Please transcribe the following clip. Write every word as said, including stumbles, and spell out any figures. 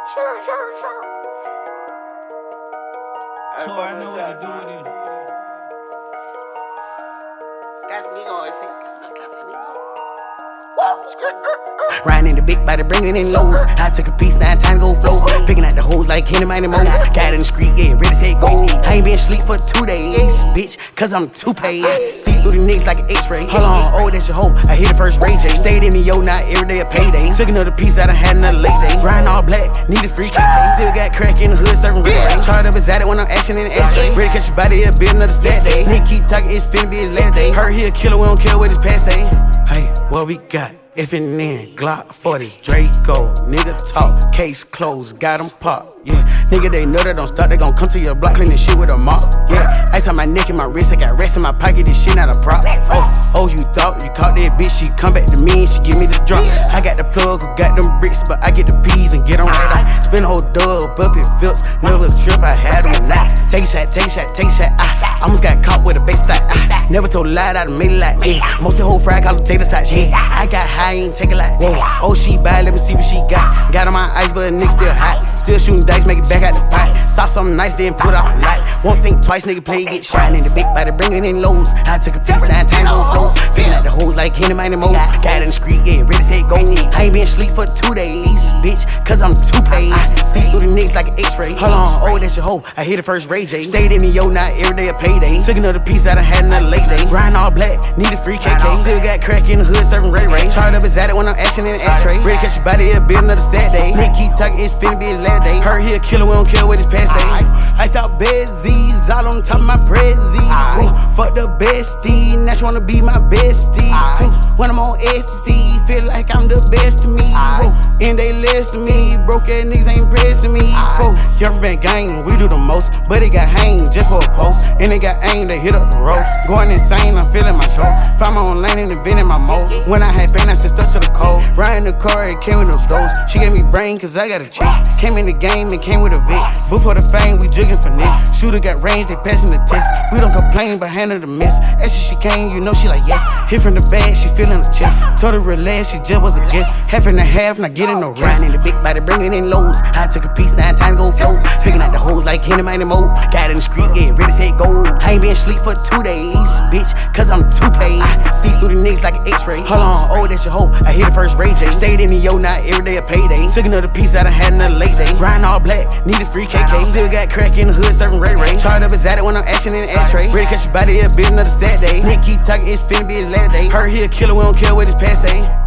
Sure, sure, sure. So I know what to do with it. Casamigo, ese, casa, Casamigo. Whoa, skirt. Riding in the big body, bringing in lows. I took a piece, now time to go flow. Picking out the hoes like Kenny Mighty Mo. Got in the street, yeah, ready to say go. I ain't been asleep for two days, bitch, cause I'm too paid. See through the niggas like an x-ray. Hold on, oh, that's your hoe. I hit the first Ray J. Stayed in the yo, not every day a payday. Took another piece, I done had another late day. Riding all black, needed free K K. Still got crack in the hood, serving red ray. Charged up exotic when I'm action in the x-ray. Ready to catch your body, it'll be another sad day. Nigga keep talking, it's finna be his last day. Heard he a killer, we don't care what his past say. Hey, what we got? If and then, Glock forties, Draco, nigga talk, case closed, got them pop, yeah. Nigga, they know that don't stop, they gon' come to your block, clean this shit with a mop, yeah. Ice on my neck and my wrist, I got rest in my pocket, this shit not a prop. Oh, oh, you thought you caught that bitch, she come back to me and she give me the drop. I got the plug who got them bricks, but I get the peas and get them right off. Spin a whole dub, up it filts, never trip, I had them nights. Take a shot, take a shot, take a shot, ah. Almost got caught with a base style, ah. Never told a lie, I done made it like, yeah. Most of the whole fry, call it tater tots, yeah. I got high, ain't take a lot. Whoa. Oh, she bad, let me see what she got. Got on my ice, but a nigga still hot. Still shooting dice, make it back out the pot. Saw something nice, then put off the light. Won't think twice, nigga play, get shot. In the big body, bringing in lows. I took a piece, nine times on flow. Picking out the hoes like Kenny Mighty Mo. Got in the street, yeah, ready to say go. I ain't been asleep for two days, bitch, cause I'm too paid. See through the niggas like an x-ray. Hold on, oh, that's your hoe. I hit the first Ray J. Stayed in the yo, not every day a payday. Took another piece, I done had another late day. Riding all black, needed free K K. Still got crack in the hood, serving Ray Ray. Charged up exotic when I'm action in the x-ray. Ready to catch your body, it'll be another sad day. Nigga keep talking, it's finna be his last day. Heard he a killer, we don't care what his past say. Ice out Bezzies, all on top of my prezzies. Fuck the bestie, now she wanna be my bestie too. When I'm on ecstasy, feel like I'm the best to me. Whoa. And they less to me, broke ass niggas ain't pressing me. Four, Young Band gang, we do the most, but it got hanged just for a post. And they got aimed, they hit up the roast. Going insane, I'm feeling my shows. Find my own lane and inventing my mode. When I had pain, I still stuck to the cold. Riding the car, it came with no dose. She gave me brain, cause I got a chick. Came in the game and came with a Vic. Before the fame, we jigging for this. Shooter got range, they passing the test. We don't complain, but handle the miss. After she came, you know she like yes. Hit from the bag, she feeling the chest. Told her relax, she just was a guest. Half and a half, not getting no rest. Riding in the big body, bringing in lows. I took a piece, now time to go flow. Picking out the hoes like Kenny Mighty Mo. Got in the street, yeah, ready to say go. I ain't been asleep for two days, bitch, cause I'm too paid. See through the niggas like an x-ray. Hold on, oh, that's your hoe. I hit the first Ray J. Stayed in the yo, not every day a payday. Took another piece, I done had another late day. Riding all black, needed free K K. Still got crack in the hood, serving Ray Ray. Charged up exotic when I'm action in the x-ray. Ready to catch your body, it'll be another sad day. Nigga keep talking, it's finna be his last day. Heard he a killer, we don't care what his past say.